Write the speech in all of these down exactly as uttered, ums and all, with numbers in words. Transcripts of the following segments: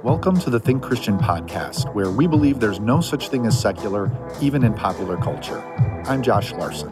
Welcome to the Think Christian podcast, where we believe there's no such thing as secular, even in popular culture. I'm Josh Larson.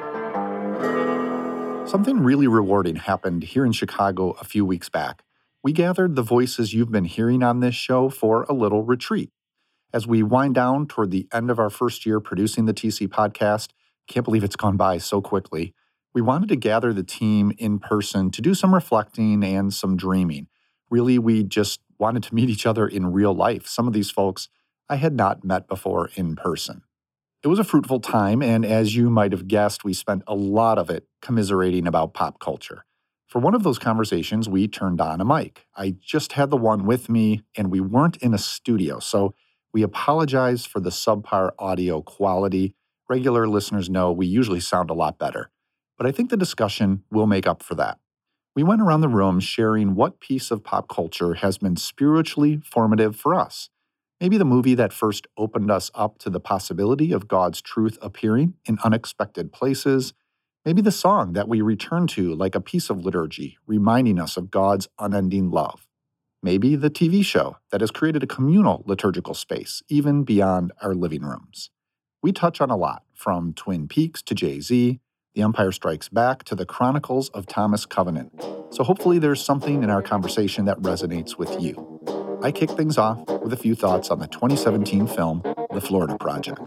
Something really rewarding happened here in Chicago a few weeks back. We gathered the voices you've been hearing on this show for a little retreat. As we wind down toward the end of our first year producing the T C podcast, can't believe it's gone by so quickly, we wanted to gather the team in person to do some reflecting and some dreaming. Really, we just wanted to meet each other in real life. Some of these folks I had not met before in person. It was a fruitful time, and as you might have guessed, we spent a lot of it commiserating about pop culture. For one of those conversations, we turned on a mic. I just had the one with me, and we weren't in a studio, so we apologize for the subpar audio quality. Regular listeners know we usually sound a lot better, but I think the discussion will make up for that. We went around the room sharing what piece of pop culture has been spiritually formative for us. Maybe the movie that first opened us up to the possibility of God's truth appearing in unexpected places. Maybe the song that we return to like a piece of liturgy, reminding us of God's unending love. Maybe the T V show that has created a communal liturgical space, even beyond our living rooms. We touch on a lot, from Twin Peaks to Jay-Z, The Empire Strikes Back to the Chronicles of Thomas Covenant. So hopefully there's something in our conversation that resonates with you. I kick things off with a few thoughts on the twenty seventeen film, The Florida Project.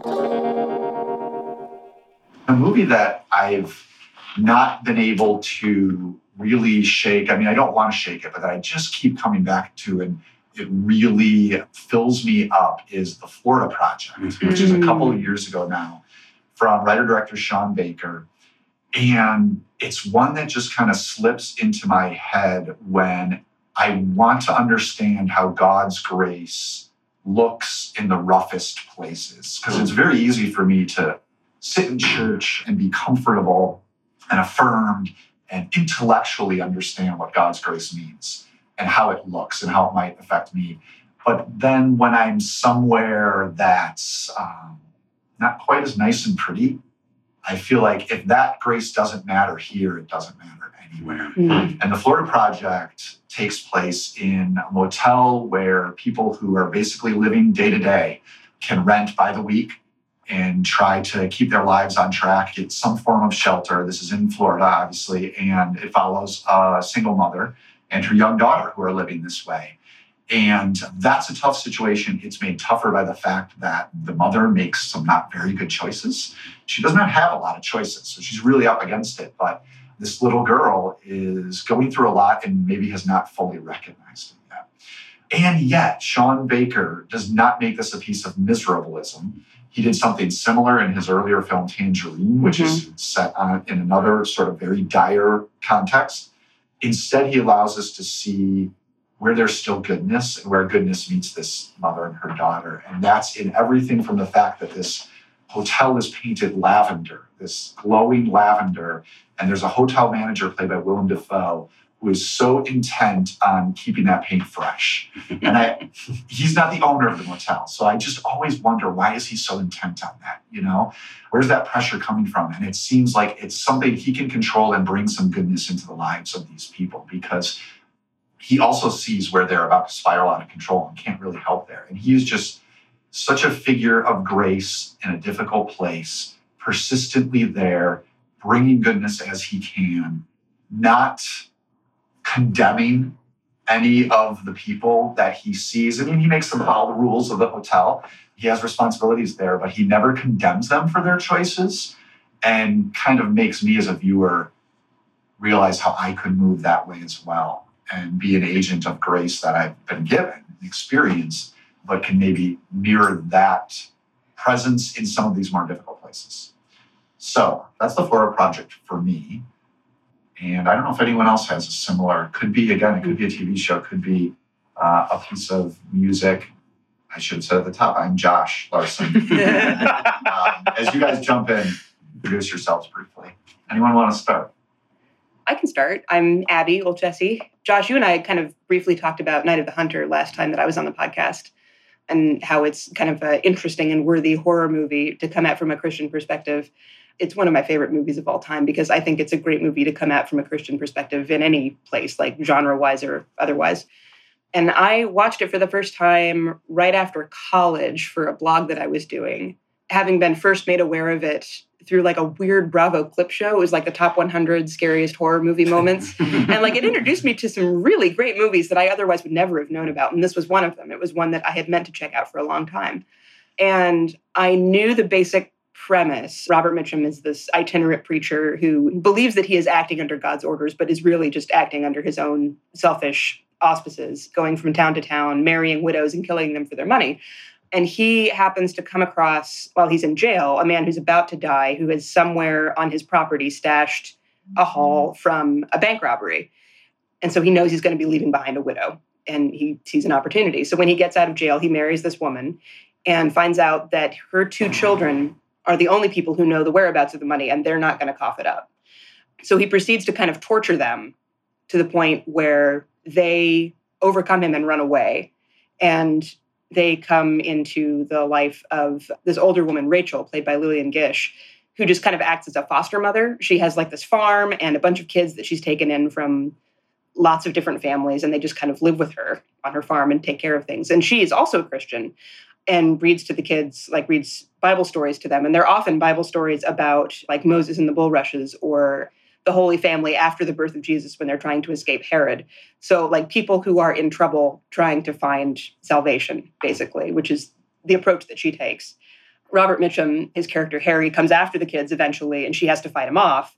A movie that I've not been able to really shake, I mean, I don't want to shake it, but that I just keep coming back to, and it really fills me up, is The Florida Project, mm-hmm. which is a couple of years ago now, from writer-director Sean Baker. And it's one that just kind of slips into my head when I want to understand how God's grace looks in the roughest places. Because it's very easy for me to sit in church and be comfortable and affirmed and intellectually understand what God's grace means and how it looks and how it might affect me. But then when I'm somewhere that's um, not quite as nice and pretty, I feel like if that grace doesn't matter here, it doesn't matter anywhere. Mm-hmm. And the Florida Project takes place in a motel where people who are basically living day to day can rent by the week and try to keep their lives on track, get some form of shelter. This is in Florida, obviously, and it follows a single mother and her young daughter who are living this way. And that's a tough situation. It's made tougher by the fact that the mother makes some not very good choices. She does not have a lot of choices, so she's really up against it. But this little girl is going through a lot and maybe has not fully recognized it yet. And yet, Sean Baker does not make this a piece of miserableism. He did something similar in his earlier film, Tangerine, which mm-hmm. is set on, in another sort of very dire context. Instead, he allows us to see where there's still goodness and where goodness meets this mother and her daughter. And that's in everything from the fact that this hotel is painted lavender, this glowing lavender. And there's a hotel manager played by Willem Dafoe who is so intent on keeping that paint fresh. And I, he's not the owner of the motel. So I just always wonder, why is he so intent on that? You know, where's that pressure coming from? And it seems like it's something he can control and bring some goodness into the lives of these people, because he also sees where they're about to spiral out of control and can't really help there. And he is just such a figure of grace in a difficult place, persistently there, bringing goodness as he can, not condemning any of the people that he sees. I mean, he makes them follow the rules of the hotel. He has responsibilities there, but he never condemns them for their choices, and kind of makes me as a viewer realize how I could move that way as well and be an agent of grace that I've been given, experienced, but can maybe mirror that presence in some of these more difficult places. So that's the Florida Project for me. And I don't know if anyone else has a similar, could be, again, it could be a T V show, could be uh, a piece of music. I should have said at the top, I'm Josh Larson. um, as you guys jump in, introduce yourselves briefly. Anyone want to start? I can start. I'm Abby Olchesi. Josh, you and I kind of briefly talked about Night of the Hunter last time that I was on the podcast, and how it's kind of an interesting and worthy horror movie to come at from a Christian perspective. It's one of my favorite movies of all time, because I think it's a great movie to come at from a Christian perspective in any place, like genre-wise or otherwise. And I watched it for the first time right after college for a blog that I was doing, having been first made aware of it through like a weird Bravo clip show. It was like the top one hundred scariest horror movie moments. And like it introduced me to some really great movies that I otherwise would never have known about. And this was one of them. It was one that I had meant to check out for a long time. And I knew the basic premise. Robert Mitchum is this itinerant preacher who believes that he is acting under God's orders, but is really just acting under his own selfish auspices, going from town to town, marrying widows and killing them for their money. And he happens to come across, while he's in jail, a man who's about to die, who has somewhere on his property stashed a haul from a bank robbery. And so he knows he's going to be leaving behind a widow, and he sees an opportunity. So when he gets out of jail, he marries this woman and finds out that her two children are the only people who know the whereabouts of the money, and they're not going to cough it up. So he proceeds to kind of torture them to the point where they overcome him and run away. And they come into the life of this older woman, Rachel, played by Lillian Gish, who just kind of acts as a foster mother. She has like this farm and a bunch of kids that she's taken in from lots of different families, and they just kind of live with her on her farm and take care of things. And she is also a Christian and reads to the kids, like reads Bible stories to them. And they're often Bible stories about like Moses and the bulrushes or the Holy Family after the birth of Jesus when they're trying to escape Herod. So like people who are in trouble trying to find salvation, basically, which is the approach that she takes. Robert Mitchum, his character Harry, comes after the kids eventually, and she has to fight him off.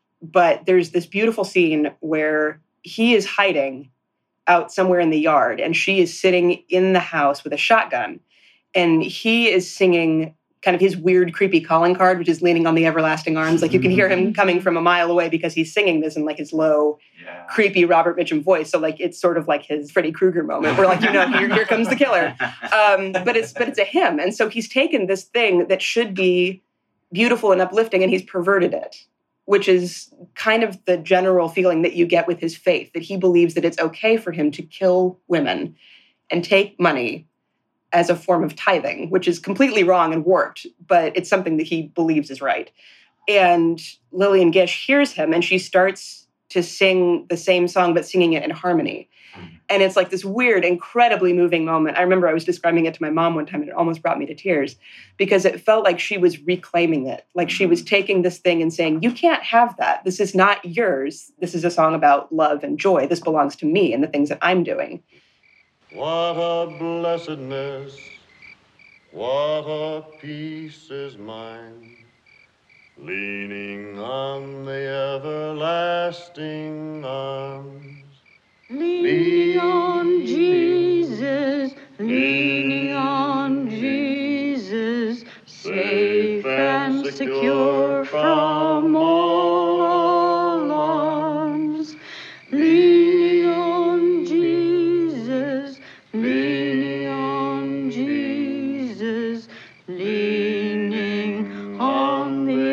But there's this beautiful scene where he is hiding out somewhere in the yard, and she is sitting in the house with a shotgun. And he is singing kind of his weird, creepy calling card, which is Leaning on the Everlasting Arms. Like you can hear him coming from a mile away because he's singing this in like his low, yeah. creepy Robert Mitchum voice. So like it's sort of like his Freddy Krueger moment where like, you know, here, here comes the killer. Um, but it's but it's a hymn. And so he's taken this thing that should be beautiful and uplifting, and he's perverted it, which is kind of the general feeling that you get with his faith, that he believes that it's okay for him to kill women and take money as a form of tithing, which is completely wrong and warped, but it's something that he believes is right. And Lillian Gish hears him, and she starts to sing the same song, but singing it in harmony. And it's like this weird, incredibly moving moment. I remember I was describing it to my mom one time, and it almost brought me to tears because it felt like she was reclaiming it. Like she was taking this thing and saying, you can't have that. This is not yours. This is a song about love and joy. This belongs to me and the things that I'm doing. What a blessedness, what a peace is mine, leaning on the everlasting arms. Leaning on Jesus, leaning on Jesus, safe and secure from all alarms. Leaning on Jesus, leaning on Jesus, leaning on the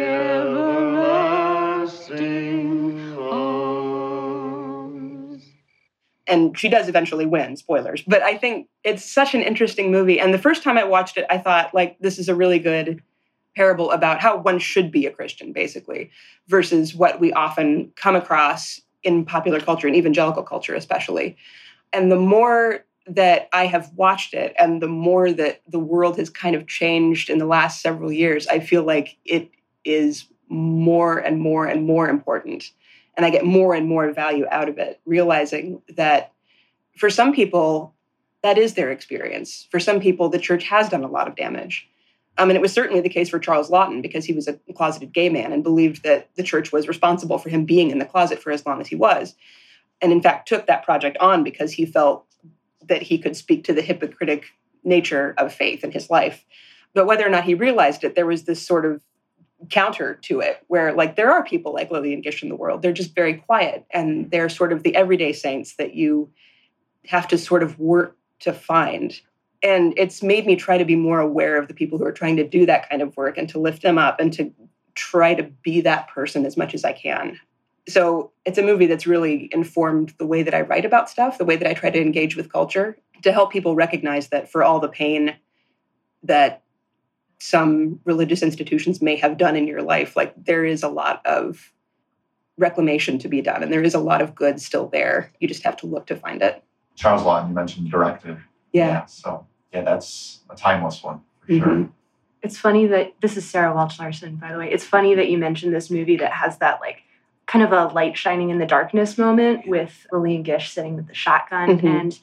everlasting arms. And she does eventually win, spoilers. But I think it's such an interesting movie. And the first time I watched it, I thought, like, this is a really good parable about how one should be a Christian, basically, versus what we often come across in popular culture and evangelical culture especially. And the more that I have watched it and the more that the world has kind of changed in the last several years, I feel like it is more and more and more important. And I get more and more value out of it, realizing that for some people, that is their experience. For some people, the church has done a lot of damage. Um, and it was certainly the case for Charles Laughton because he was a closeted gay man and believed that the church was responsible for him being in the closet for as long as he was. And in fact, took that project on because he felt that he could speak to the hypocritic nature of faith in his life. But whether or not he realized it, there was this sort of counter to it where, like, there are people like Lillian Gish in the world. They're just very quiet, and they're sort of the everyday saints that you have to sort of work to find. And it's made me try to be more aware of the people who are trying to do that kind of work and to lift them up and to try to be that person as much as I can. So it's a movie that's really informed the way that I write about stuff, the way that I try to engage with culture, to help people recognize that for all the pain that some religious institutions may have done in your life, like there is a lot of reclamation to be done and there is a lot of good still there. You just have to look to find it. Charles Lawton, you mentioned directed. Yeah. So, yeah, that's a timeless one for sure. Mhm. It's funny that this is Sarah Welch Larson, by the way. It's funny that you mentioned this movie that has that like kind of a light shining in the darkness moment with Lillian Gish sitting with the shotgun. Mhm. And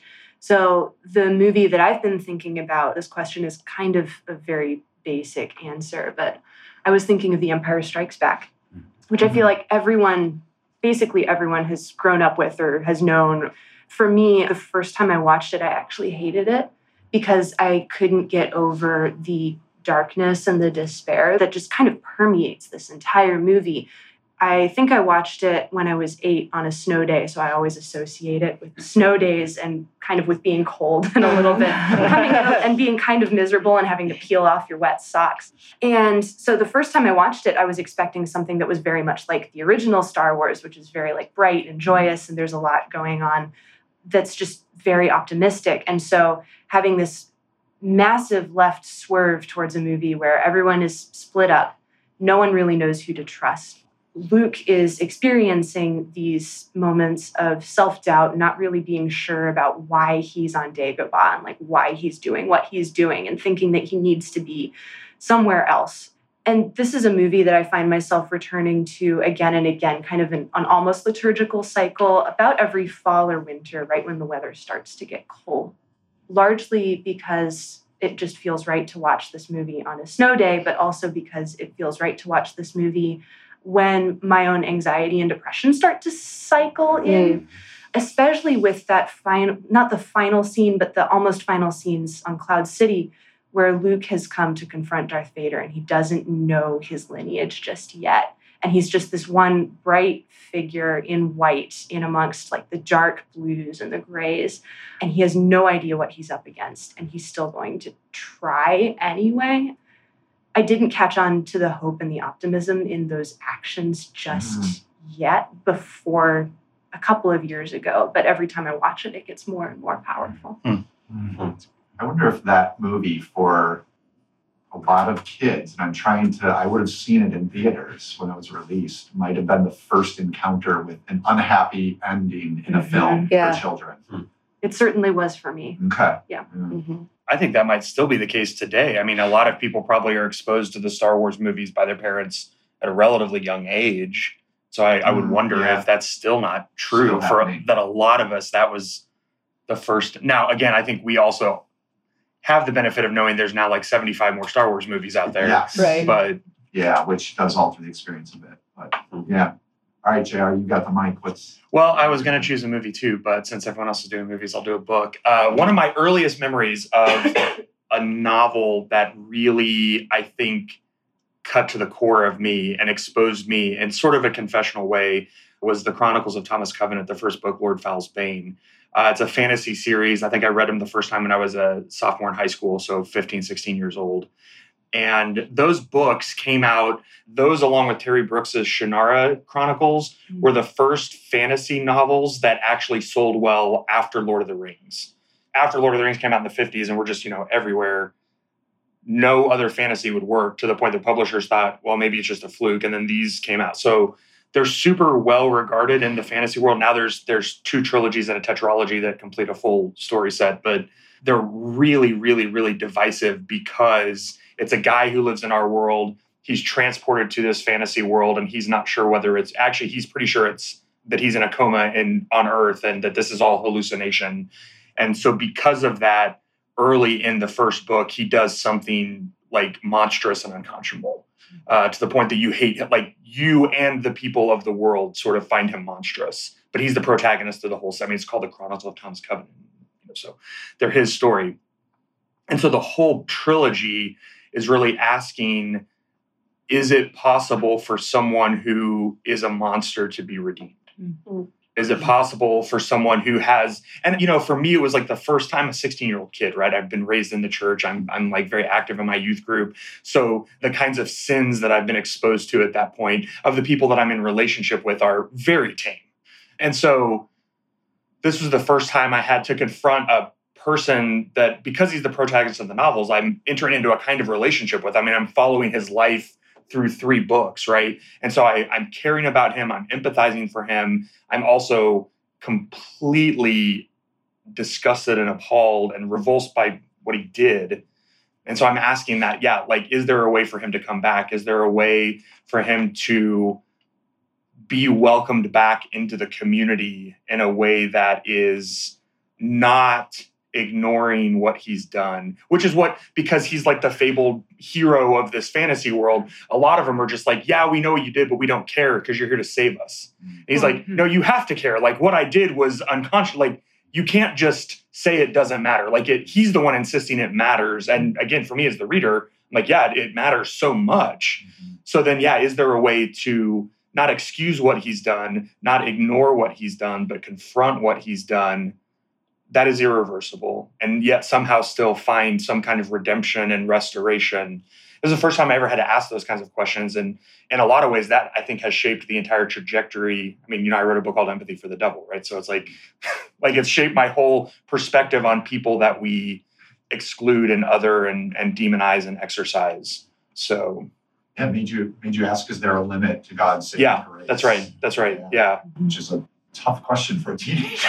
so the movie that I've been thinking about, this question is kind of a very basic answer, but I was thinking of The Empire Strikes Back, which I feel like everyone, basically everyone has grown up with or has known. For me, the first time I watched it, I actually hated it because I couldn't get over the darkness and the despair that just kind of permeates this entire movie. I think I watched it when I was eight on a snow day, so I always associate it with snow days and kind of with being cold and a little bit coming out and being kind of miserable and having to peel off your wet socks. And so the first time I watched it, I was expecting something that was very much like the original Star Wars, which is very like bright and joyous, and there's a lot going on that's just very optimistic. And so having this massive left swerve towards a movie where everyone is split up, no one really knows who to trust. Luke is experiencing these moments of self-doubt, not really being sure about why he's on Dagobah and like why he's doing what he's doing and thinking that he needs to be somewhere else. And this is a movie that I find myself returning to again and again, kind of an, an almost liturgical cycle about every fall or winter, right when the weather starts to get cold. Largely because it just feels right to watch this movie on a snow day, but also because it feels right to watch this movie when my own anxiety and depression start to cycle in, mm. especially with that final, not the final scene, but the almost final scenes on Cloud City, where Luke has come to confront Darth Vader and he doesn't know his lineage just yet. And he's just this one bright figure in white in amongst like the dark blues and the grays. And he has no idea what he's up against. And he's still going to try anyway. I didn't catch on to the hope and the optimism in those actions just mm. yet before a couple of years ago. But every time I watch it, it gets more and more powerful. Mm. Mm-hmm. I wonder if that movie for a lot of kids, and I'm trying to, I would have seen it in theaters when it was released, might have been the first encounter with an unhappy ending in a mm-hmm. film yeah. for children. Mm. It certainly was for me. Okay. Yeah. Mm-hmm. I think that might still be the case today. I mean, a lot of people probably are exposed to the Star Wars movies by their parents at a relatively young age. So I, I would wonder yeah. if that's still not true Still for happening. that a lot of us, that was the first. Now, again, I think we also have the benefit of knowing there's now like seventy-five more Star Wars movies out there. Yes. Right. But yeah, which does alter the experience a bit. But yeah. All right, J R, you got the mic. What's Well, I was going to choose a movie too, but since everyone else is doing movies, I'll do a book. Uh, one of my earliest memories of a novel that really, I think, cut to the core of me and exposed me in sort of a confessional way was The Chronicles of Thomas Covenant, the first book, Lord Fowl's Bane. Uh, it's a fantasy series. I think I read them the first time when I was a sophomore in high school, so fifteen, sixteen years old. And those books came out, those along with Terry Brooks's Shannara Chronicles mm-hmm. were the first fantasy novels that actually sold well after Lord of the Rings. After Lord of the Rings came out in the fifties and were just, you know, everywhere, no other fantasy would work to the point that publishers thought, well, maybe it's just a fluke. And then these came out. So they're super well regarded in the fantasy world. Now there's there's two trilogies and a tetralogy that complete a full story set, but they're really, really, really divisive because it's a guy who lives in our world. He's transported to this fantasy world and he's not sure whether it's actually, he's pretty sure it's that he's in a coma in on Earth and that this is all hallucination. And so because of that, early in the first book, he does something like monstrous and unconscionable uh, to the point that you hate him. Like you and the people of the world sort of find him monstrous, but he's the protagonist of the whole set. I mean, it's called The Chronicles of Thomas Covenant. You know, so they're his story. And so the whole trilogy is really asking, is it possible for someone who is a monster to be redeemed? Mm-hmm. Is it possible for someone who has, and you know, for me, it was like the first time a sixteen-year-old kid, right? I've been raised in the church. I'm, I'm like very active in my youth group. So the kinds of sins that I've been exposed to at that point of the people that I'm in relationship with are very tame. And so this was the first time I had to confront a person that, because he's the protagonist of the novels, I'm entering into a kind of relationship with. I mean, I'm following his life through three books, right? And so I, I'm caring about him. I'm empathizing for him. I'm also completely disgusted and appalled and revulsed by what he did. And so I'm asking that, yeah, like, is there a way for him to come back? Is there a way for him to be welcomed back into the community in a way that is not ignoring what he's done, which is what, because he's like the fabled hero of this fantasy world, a lot of them are just like, yeah, we know what you did, but we don't care because you're here to save us. And he's like, no, you have to care. Like, what I did was unconscious. Like, you can't just say it doesn't matter. Like, it, he's the one insisting it matters. And again, for me as the reader, I'm like, yeah, it matters so much. Mm-hmm. So then, yeah, is there a way to not excuse what he's done, not ignore what he's done, but confront what he's done that is irreversible, and yet somehow still find some kind of redemption and restoration? This is the first time I ever had to ask those kinds of questions. And in a lot of ways, that I think has shaped the entire trajectory. I mean, you know, I wrote a book called Empathy for the Devil, right? So it's like, like it's shaped my whole perspective on people that we exclude and other and, and demonize and exercise. So yeah, made you made you ask, is there a limit to God's saving yeah, grace? That's right. That's right. Yeah. yeah. Which is a tough question for a teenager.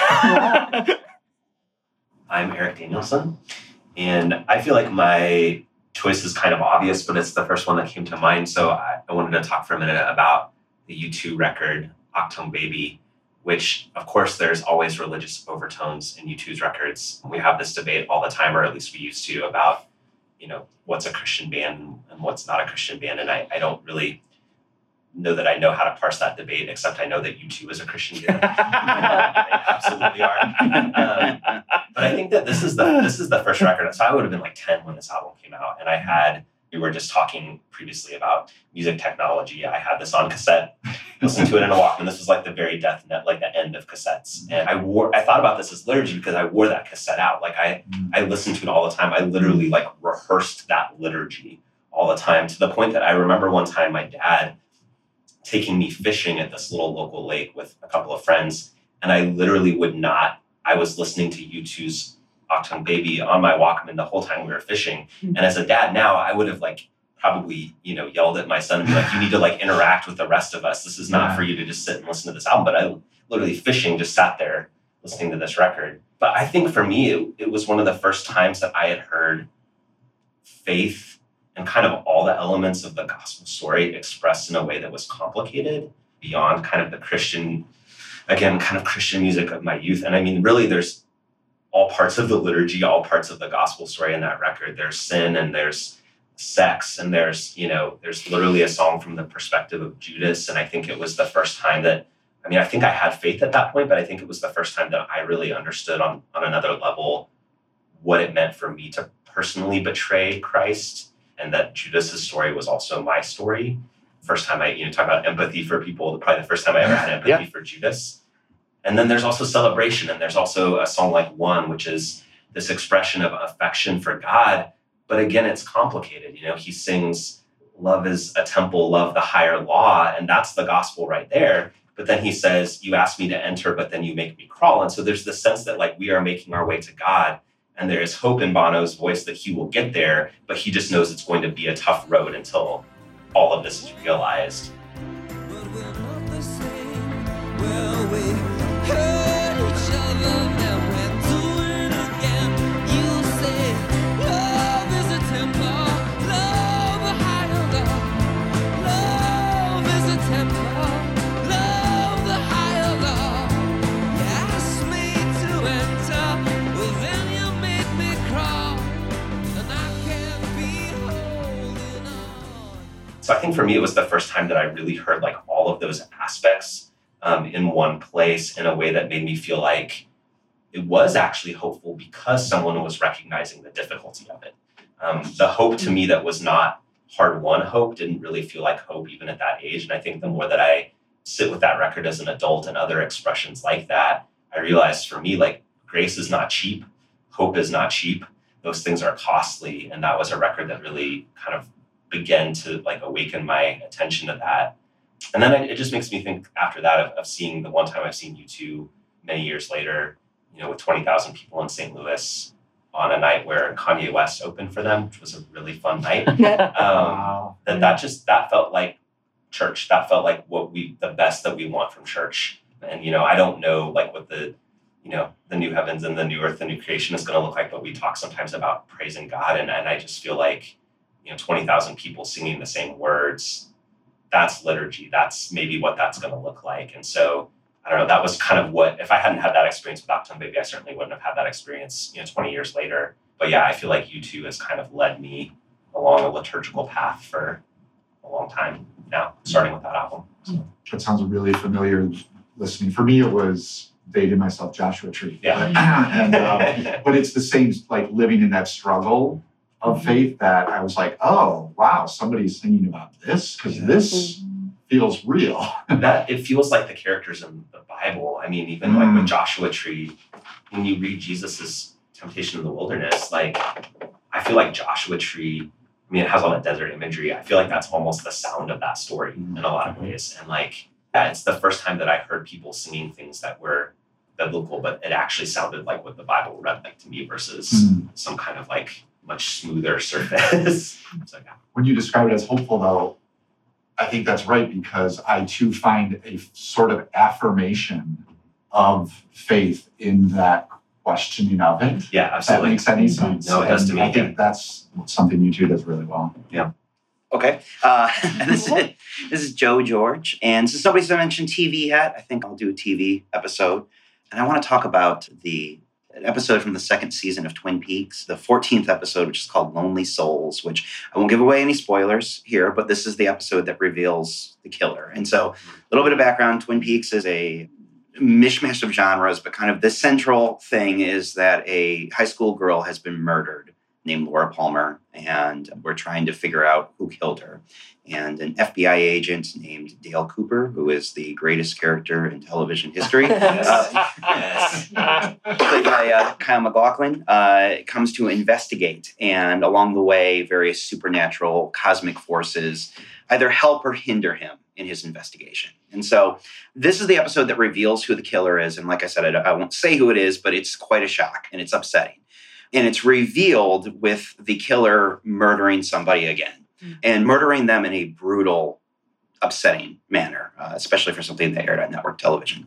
I'm Eric Danielson, and I feel like my choice is kind of obvious, but it's the first one that came to mind. So I, I wanted to talk for a minute about the U two record, Achtung Baby, which, of course, there's always religious overtones in U two's records. We have this debate all the time, or at least we used to, about, you know, what's a Christian band and what's not a Christian band. And I, I don't really know that I know how to parse that debate, except I know that U two is a Christian band. They absolutely are. Um, but I think that this is the this is the first record. So I would have been like ten when this album came out, and I had we were just talking previously about music technology. I had this on cassette, listened to it in a Walkman. This was like the very death net, like the end of cassettes. And I wore I thought about this as liturgy because I wore that cassette out. Like I I listened to it all the time. I literally like rehearsed that liturgy all the time, to the point that I remember one time my dad taking me fishing at this little local lake with a couple of friends. And I literally would not, I was listening to U two's Achtung Baby on my Walkman the whole time we were fishing. Mm-hmm. And as a dad now, I would have like probably, you know, yelled at my son and be like, you need to like interact with the rest of us. This is not yeah. for you to just sit and listen to this album. But I literally fishing just sat there listening to this record. But I think for me, it, it was one of the first times that I had heard faith and kind of all the elements of the gospel story expressed in a way that was complicated beyond kind of the Christian, again, kind of Christian music of my youth. And I mean, really, there's all parts of the liturgy, all parts of the gospel story in that record. There's sin and there's sex and there's, you know, there's literally a song from the perspective of Judas. And I think it was the first time that, I mean, I think I had faith at that point, but I think it was the first time that I really understood on, on another level what it meant for me to personally betray Christ. And that Judas's story was also my story. First time I, you know, talk about empathy for people, probably the first time I ever had empathy yeah. for Judas. And then there's also celebration. And there's also a song like One, which is this expression of affection for God. But again, it's complicated. You know, he sings, love is a temple, love the higher law. And that's the gospel right there. But then he says, you ask me to enter, but then you make me crawl. And so there's the sense that like we are making our way to God. And there is hope in Bono's voice that he will get there, but he just knows it's going to be a tough road until all of this is realized. But we're not the same. Well, we hurt each other, now we're doing it again. You say love is a temple, love a higher law. Love is a temple, love the higher law. You asked me to enter, well then you So I think for me, it was the first time that I really heard like all of those aspects um, in one place in a way that made me feel like it was actually hopeful because someone was recognizing the difficulty of it. Um, the hope to me that was not hard-won hope didn't really feel like hope even at that age. And I think the more that I sit with that record as an adult and other expressions like that, I realized for me, like grace is not cheap. Hope is not cheap. Those things are costly. And that was a record that really kind of began to like awaken my attention to that. And then I, it just makes me think after that of, of seeing the one time I've seen U two many years later, you know, with twenty thousand people in Saint Louis on a night where Kanye West opened for them, which was a really fun night. um, wow. That that just, that felt like church. That felt like what we, the best that we want from church. And, you know, I don't know like what the you know, the new heavens and the new earth, the new creation is going to look like. But we talk sometimes about praising God. And, and I just feel like, you know, twenty thousand people singing the same words, that's liturgy. That's maybe what that's going to look like. And so, I don't know, that was kind of what, if I hadn't had that experience with Achtung Baby, I certainly wouldn't have had that experience, you know, twenty years later. But yeah, I feel like U two has kind of led me along a liturgical path for a long time now, starting with that album. So. That sounds really familiar listening. For me, it was Dated Myself, Joshua Tree. Yeah. and, um, but it's the same, like living in that struggle of faith that I was like, oh, wow, somebody's singing about this because Yeah. this feels real. That it feels like the characters in the Bible. I mean, even Mm. like with Joshua Tree, when you read Jesus's temptation in the wilderness, like I feel like Joshua Tree, I mean, it has all that desert imagery. I feel like that's almost the sound of that story in a lot of ways. And like, yeah, it's the first time that I heard people singing things that were biblical, but it actually sounded like what the Bible read like to me versus Mm. some kind of like much smoother surface. So, yeah. When you describe it as hopeful, though, I think that's right because I too find a sort of affirmation of faith in that questioning of it. Yeah, If that absolutely. makes any sense. No, it does to And me, I think yeah. that's something you two does really well. Okay. Uh, this, is, this is Joe George. And since nobody's mentioned T V yet, I think I'll do a T V episode. And I want to talk about the episode from the second season of Twin Peaks, the fourteenth episode, which is called Lonely Souls, which I won't give away any spoilers here, but this is the episode that reveals the killer. And so a little bit of background, Twin Peaks is a mishmash of genres, but kind of the central thing is that a high school girl has been murdered named Laura Palmer, and we're trying to figure out who killed her. And an F B I agent named Dale Cooper, who is the greatest character in television history, uh, Yes. played by uh, Kyle MacLachlan, uh, comes to investigate. And along the way, various supernatural cosmic forces either help or hinder him in his investigation. And so this is the episode that reveals who the killer is. And like I said, I, I won't say who it is, but it's quite a shock and it's upsetting. And it's revealed with the killer murdering somebody again mm. and murdering them in a brutal, upsetting manner, uh, especially for something that aired on network television.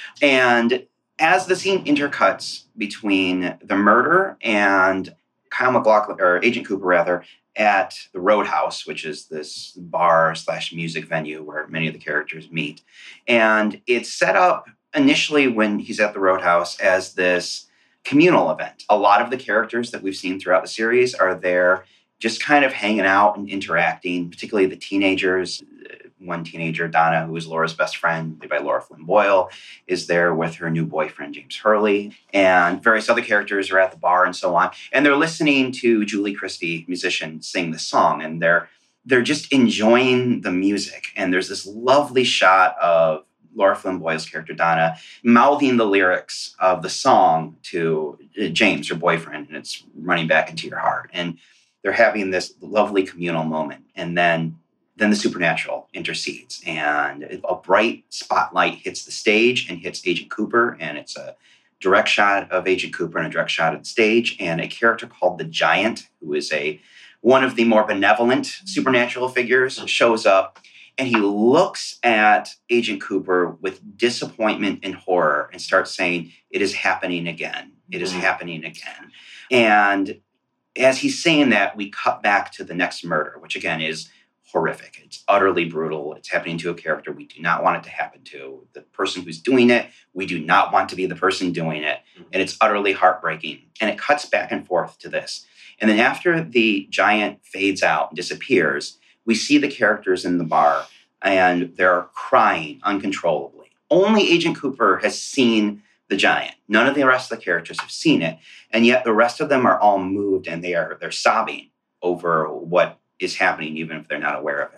And as the scene intercuts between the murder and Kyle MacLachlan, or Agent Cooper rather, at the Roadhouse, which is this bar slash music venue where many of the characters meet. And it's set up initially when he's at the Roadhouse as this communal event. A lot of the characters that we've seen throughout the series are there just kind of hanging out and interacting, particularly the teenagers. One teenager, Donna, who is Laura's best friend, played by Laura Flynn Boyle, is there with her new boyfriend, James Hurley, and various other characters are at the bar and so on. And they're listening to Julie Christie, musician, sing the song, and they're they're just enjoying the music. And there's this lovely shot of Laura Flynn Boyle's character, Donna, mouthing the lyrics of the song to James, her boyfriend, and it's running back into your heart. And they're having this lovely communal moment. And then Then the supernatural intercedes, and a bright spotlight hits the stage and hits Agent Cooper, and it's a direct shot of Agent Cooper and a direct shot of the stage, and a character called the Giant, who is a one of the more benevolent supernatural figures, shows up, and he looks at Agent Cooper with disappointment and horror and starts saying, "It is happening again. It is happening again." And as he's saying that, we cut back to the next murder, which again is horrific. It's utterly brutal. It's happening to a character we do not want it to happen to. The person who's doing it, we do not want to be the person doing it. And it's utterly heartbreaking. And it cuts back and forth to this. And then after the Giant fades out and disappears, we see the characters in the bar and they're crying uncontrollably. Only Agent Cooper has seen the Giant. None of the rest of the characters have seen it. And yet the rest of them are all moved and they are they're sobbing over what is happening, even if they're not aware of it.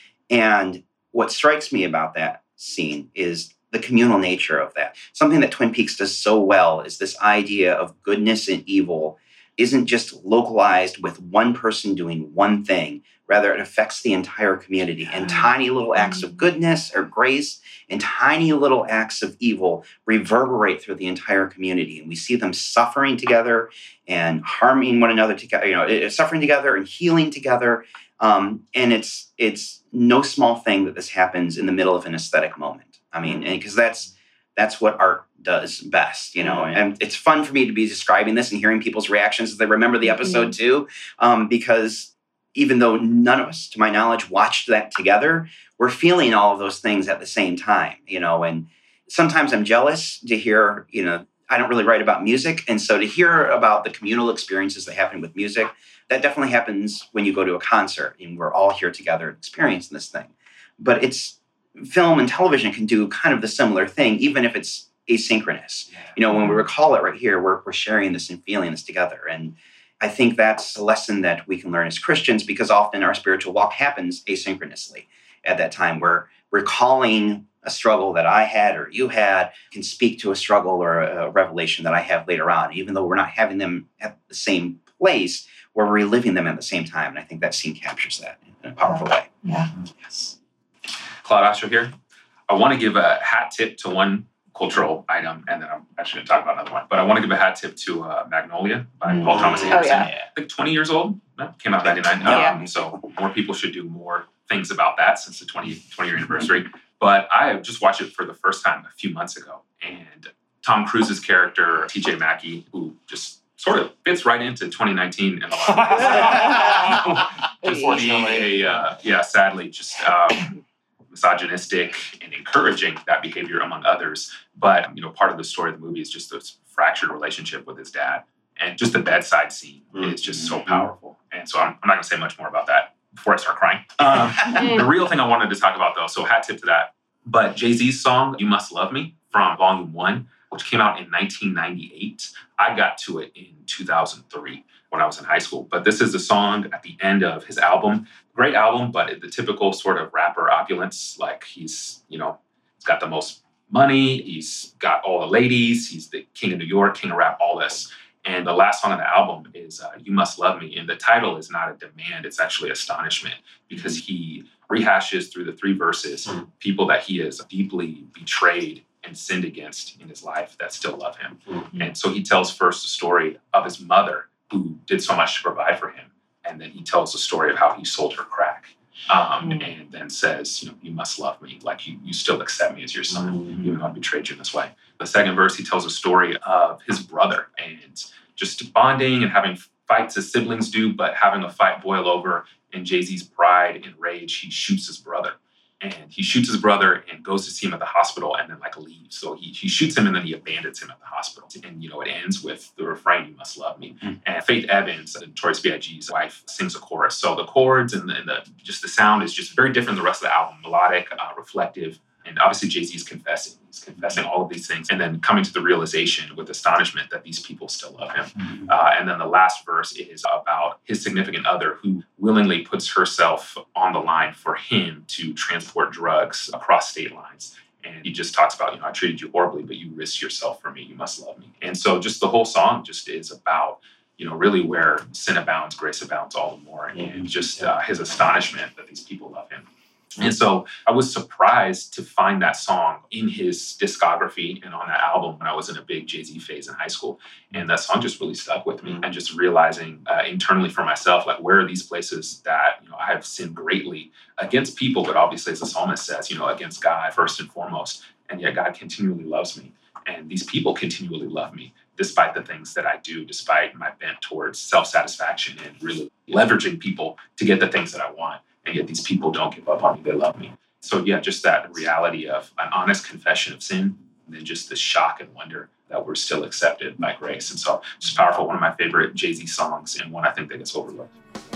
And what strikes me about that scene is the communal nature of that. Something that Twin Peaks does so well is this idea of goodness and evil isn't just localized with one person doing one thing. Rather, it affects the entire community. And tiny little acts of goodness or grace and tiny little acts of evil reverberate through the entire community. And we see them suffering together and harming one another together, you know, suffering together and healing together. Um, and it's it's no small thing that this happens in the middle of an aesthetic moment. I mean, because that's That's what art does best, you know. And it's fun for me to be describing this and hearing people's reactions as they remember the episode Mhm. too, um, because even though none of us, to my knowledge, watched that together, we're feeling all of those things at the same time, you know. And sometimes I'm jealous to hear, you know, I don't really write about music. And so to hear about the communal experiences that happen with music, that definitely happens when you go to a concert and we're all here together experiencing this thing. But it's film and television can do kind of the similar thing, even if it's asynchronous. You know, when we recall it right here, we're, we're sharing this and feeling this together. And I think that's a lesson that we can learn as Christians, because often our spiritual walk happens asynchronously at that time. We're recalling a struggle that I had or you had can speak to a struggle or a revelation that I have later on. Even though we're not having them at the same place, we're reliving them at the same time. And I think that scene captures that in a powerful way. Yeah. Yes. Claude Asher here. I want to give a hat tip to one cultural item, and then I'm actually going to talk about another one. But I want to give a hat tip to uh, Magnolia by Paul Thomas Oh, Anderson. yeah. I think twenty years old. That came out in ninety-nine. Yeah. Um, so more people should do more things about that since the twenty, twenty-year anniversary. But I just watched it for the first time a few months ago. And Tom Cruise's character, T J Mackey, who just sort of fits right into twenty nineteen in a lot of ways. Just being a, uh, yeah, sadly, just um, misogynistic and encouraging that behavior among others. But, you know, part of the story of the movie is just this fractured relationship with his dad. And just the bedside scene mm-hmm. is just so powerful. And so I'm, I'm not going to say much more about that before I start crying. Um, the real thing I wanted to talk about, though, so hat tip to that. But Jay-Z's song, You Must Love Me, from Volume one, which came out in nineteen ninety-eight. I got to it in two thousand three when I was in high school. But this is a song at the end of his album. Great album, but the typical sort of rapper opulence. Like he's, you know, he's got the most money. He's got all the ladies. He's the king of New York, king of rap, all this. And the last song on the album is uh, You Must Love Me. And the title is not a demand. It's actually astonishment, because he rehashes through the three verses mm. people that he has deeply betrayed and sinned against in his life that still love him. Mm-hmm. And so he tells first the story of his mother, who did so much to provide for him. And then he tells the story of how he sold her crack. Um, mm-hmm. And then says, you know, you must love me. Like you, you still accept me as your son, mm-hmm. even though I betrayed you in this way. The second verse, he tells a story of his brother and just bonding and having fights as siblings do, but having a fight boil over in Jay-Z's pride and rage, he shoots his brother. And he shoots his brother and goes to see him at the hospital and then like leaves. So he, he shoots him and then he abandons him at the hospital. And, you know, it ends with the refrain, you must love me. Mm. And Faith Evans, Notorious B I G's wife, sings a chorus. So the chords and the, and the just the sound is just very different than the rest of the album. Melodic, uh, reflective. And obviously Jay-Z's confessing. He's confessing all of these things and then coming to the realization with astonishment that these people still love him. Mm-hmm. Uh, and then the last verse is about his significant other who willingly puts herself on the line for him to transport drugs across state lines. And he just talks about, you know, I treated you horribly, but you risked yourself for me. You must love me. And so just the whole song just is about, you know, really where sin abounds, grace abounds all the more. And just uh, his astonishment that these people love him. And so I was surprised to find that song in his discography and on that album when I was in a big Jay-Z phase in high school. And that song just really stuck with me. And just realizing uh, internally for myself, like, where are these places that, you know, I have sinned greatly against people, but obviously, as the psalmist says, you know, against God first and foremost. And yet God continually loves me. And these people continually love me, despite the things that I do, despite my bent towards self-satisfaction and really leveraging people to get the things that I want. And yet these people don't give up on me. They love me. So yeah, just that reality of an honest confession of sin, and then just the shock and wonder that we're still accepted by grace. And so just powerful, one of my favorite Jay-Z songs, and one I think that gets overlooked.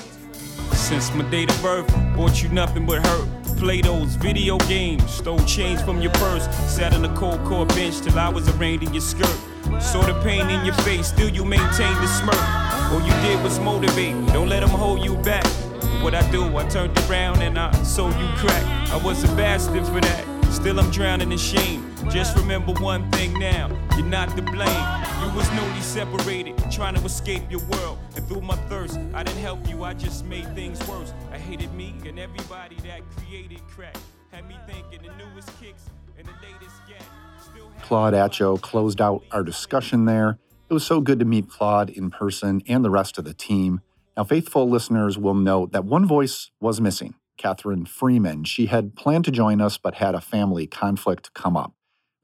Since my date of birth, bought you nothing but hurt. Play those video games, stole change from your purse. Sat on a cold core bench till I was arraigned in your skirt. Saw the pain in your face, still you maintained the smirk. All you did was motivate me, don't let them hold you back. What I do, I turned around and I sold you crack. I was a bastard for that, still I'm drowning in shame. Just remember one thing now, you're not to blame. You was newly separated, trying to escape your world. And through my thirst, I didn't help you, I just made things worse. I hated me and everybody that created crack. Had me thinking the newest kicks and the latest gat. Claude Atcho closed out our discussion there. It was so good to meet Claude in person and the rest of the team. Now, faithful listeners will note that one voice was missing, Catherine Freeman. She had planned to join us, but had a family conflict come up.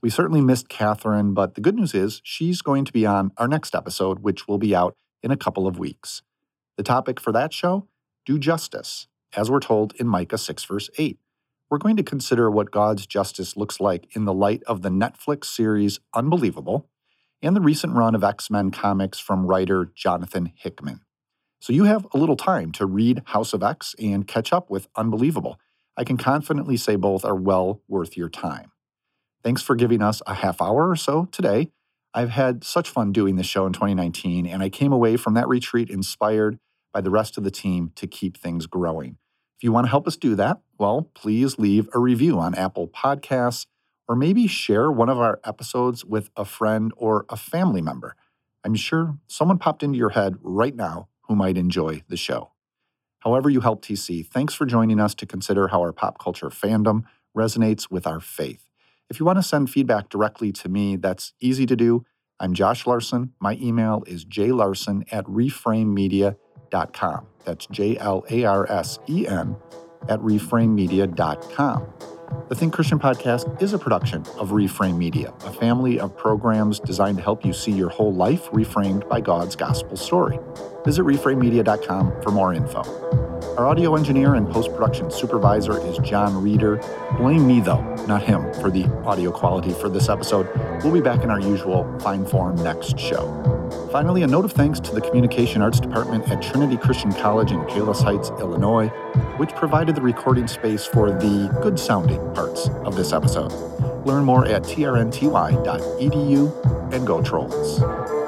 We certainly missed Catherine, but the good news is she's going to be on our next episode, which will be out in a couple of weeks. The topic for that show? Do justice, as we're told in Micah six, verse eight. We're going to consider what God's justice looks like in the light of the Netflix series Unbelievable and the recent run of X-Men comics from writer Jonathan Hickman. So you have a little time to read House of X and catch up with Unbelievable. I can confidently say both are well worth your time. Thanks for giving us a half hour or so today. I've had such fun doing this show in twenty nineteen, and I came away from that retreat inspired by the rest of the team to keep things growing. If you want to help us do that, well, please leave a review on Apple Podcasts, or maybe share one of our episodes with a friend or a family member. I'm sure someone popped into your head right now who might enjoy the show. However you help T C, thanks for joining us to consider how our pop culture fandom resonates with our faith. If you want to send feedback directly to me, that's easy to do. I'm Josh Larson. My email is jlarson at reframemedia dot com. That's J L A R S E N at reframemedia dot com. The Think Christian podcast is a production of Reframe Media, a family of programs designed to help you see your whole life reframed by God's gospel story. Visit reframe media dot com for more info. Our audio engineer and post-production supervisor is John Reeder. Blame me, though, not him, for the audio quality for this episode. We'll be back in our usual fine form next show. Finally, a note of thanks to the Communication Arts Department at Trinity Christian College in Palos Heights, Illinois, which provided the recording space for the good-sounding parts of this episode. Learn more at t r n t y dot e d u and go Trolls.